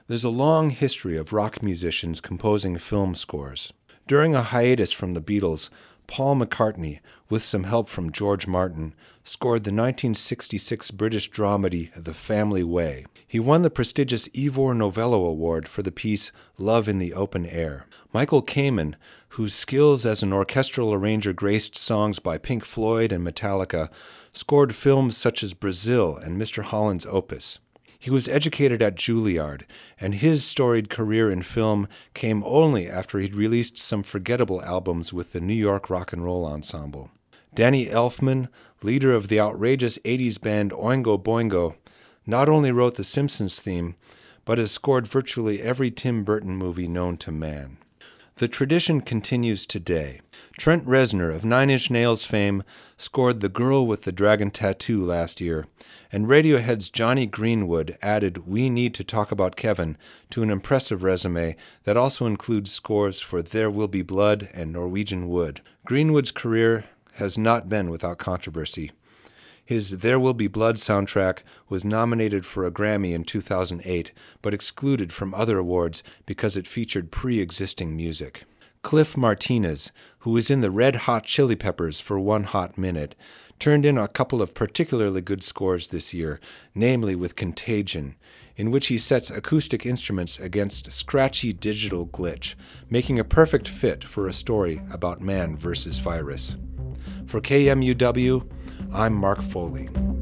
There's a long history of rock musicians composing film scores. During a hiatus from the Beatles, Paul McCartney, with some help from George Martin, scored the 1966 British dramedy The Family Way. He won the prestigious Ivor Novello Award for the piece Love in the Open Air. Michael Kamen, whose skills as an orchestral arranger graced songs by Pink Floyd and Metallica, scored films such as Brazil and Mr. Holland's Opus. He was educated at Juilliard, and his storied career in film came only after he'd released some forgettable albums with the New York Rock and Roll Ensemble. Danny Elfman, leader of the outrageous 80s band Oingo Boingo, not only wrote the Simpsons theme, but has scored virtually every Tim Burton movie known to man. The tradition continues today. Trent Reznor of Nine Inch Nails fame scored The Girl with the Dragon Tattoo last year, and Radiohead's Johnny Greenwood added We Need to Talk About Kevin to an impressive resume that also includes scores for There Will Be Blood and Norwegian Wood. Greenwood's career has not been without controversy. His There Will Be Blood soundtrack was nominated for a Grammy in 2008, but excluded from other awards because it featured pre-existing music. Cliff Martinez, who was in the Red Hot Chili Peppers for One Hot Minute, turned in a couple of particularly good scores this year, namely with Contagion, in which he sets acoustic instruments against scratchy digital glitch, making a perfect fit for a story about man versus virus. For KMUW, I'm Mark Foley.